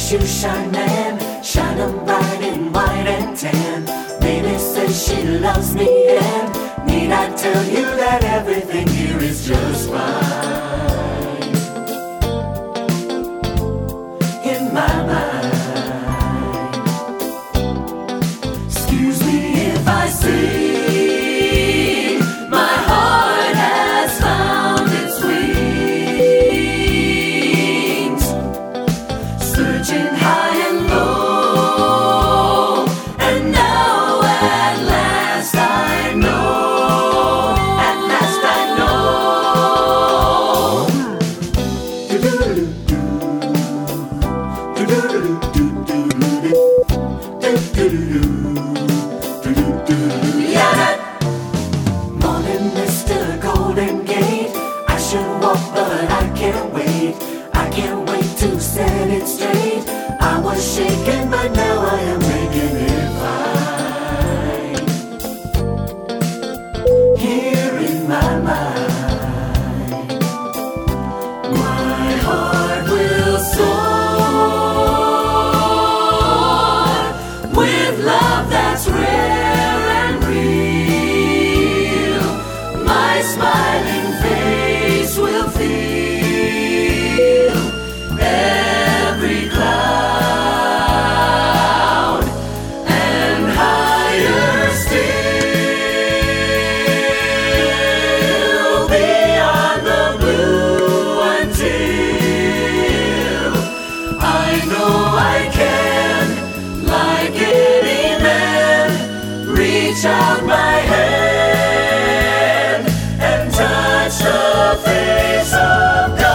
shoe shine man, shine 'em bright in white and tan. Baby says she loves me, and need I tell you that everything here is just fine in my mind. Excuse me if I say my heart has found its wings, searching high and low, and now at last I know, at last I know. Morning, Mr. Golden Gate. I should walk, but I can't wait. I can't wait to set it straight. I was shaken, but now I am making it fine. Here in my mind, my heart will soar with love that's rare and real. My smiling face will feel every cloud, and higher still, beyond the blue, until I know I can, like any man, reach out my hand and touch the face of God.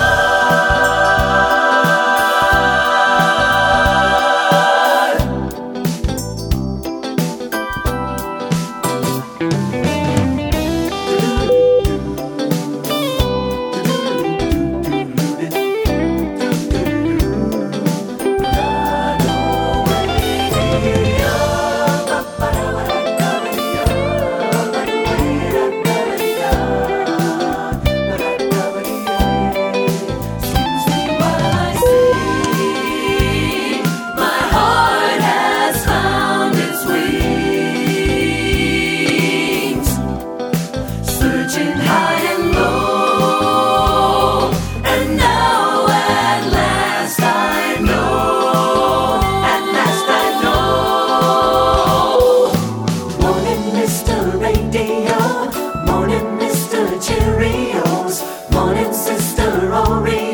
Excuse me while I sing. My heart has found its wings, searching high and low, and now at last I know, at last I know. Morning, Mr. Radio. Morning, Mr. Cheerios. Morning, Sister Oreo.